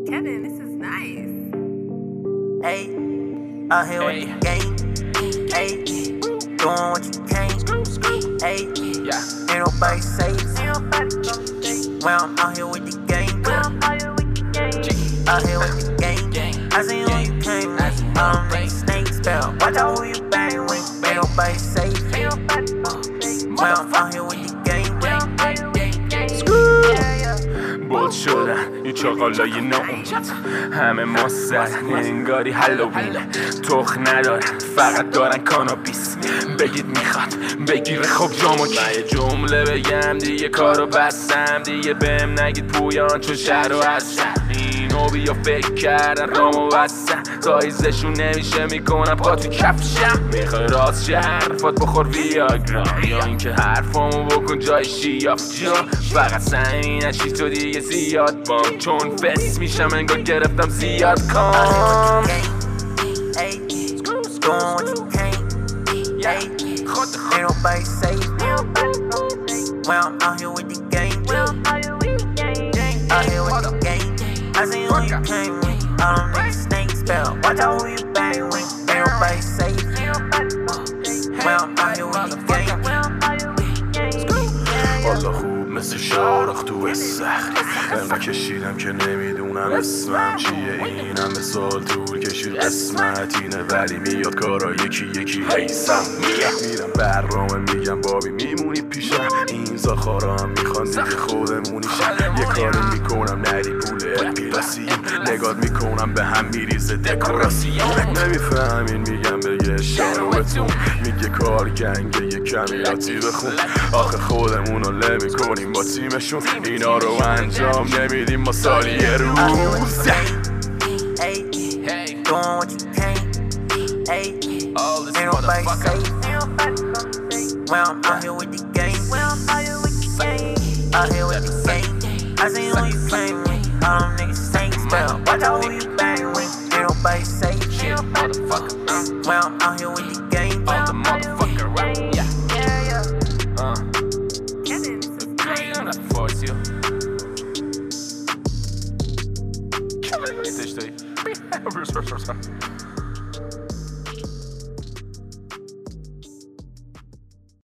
Kevin, this is nice. Hey, out here with the gang. Hey, doing what you can. Hey, ain't nobody safe. Well, I'm out here with the gang. Out here with the gang. I see who you came with. I don't need snake spell. Watch out who you bang with. Ain't nobody safe. Well, I'm out here with the gang. بود شدن این چاقالای ناامید همه ماسر انگاری هالووینه تخ ندارن فقط دارن کانابیس بگید میخواد بگیره خب جامو کی من یه جمله بگم دیگه کارو بستم دیگه بهم نگید پویان چون شهر رو هستم اینو بیا فکر کردن رامو بستن تایزشون نمیشه میکنم پا تو کفشم میخوای راست شه حرفات بخور ویاگرا یا اینکه حرفامو بکن جای شیاف جا فقط سعی نشی تو دیگه زیاد بام چون فس میشم انگار گرفتم زیاد کام Ain't nobody safe. Well, I'm out here with the gang. Out here with the gang. I see who you came with. I don't need snake spell. Watch out who you bang with. Ain't nobody safe. Well, I'm out here with the gang. والا خوب مثل شارخ تو استخر انقدر کشیدم که نمیدونم اسمم چیه اینم به سال طول کشید قسمت اینه ولی میاد کارا یکی یکی حیثم میرم برنامه میگم بابی میمونی پیشم این زاخارا هم میخوان دیگه خودمونیشم یه کاری میکنم نری پول اپیلاسی نگات میکنم به هم میریزه دکوراسی نمیفهمین میگم بگه شاروتون میگه کار گنگه یه کمی آتی بخون آخه خودمونو نمیکنیم با تیمشون اینا رو انجام نمیدیم ما سالی یه روز Doing what you can. Hey, ain't nobody safe. Well, I'm out here with the gang. Out here with the gang. I see who you came with. All them niggas same spell. Watch out who you bang with. Ain't nobody safe. Well, I'm out here with the gang. I'm the motherfucker, right? Yeah. Kevin, this is nice. I'm not force you. Kevin, what is this?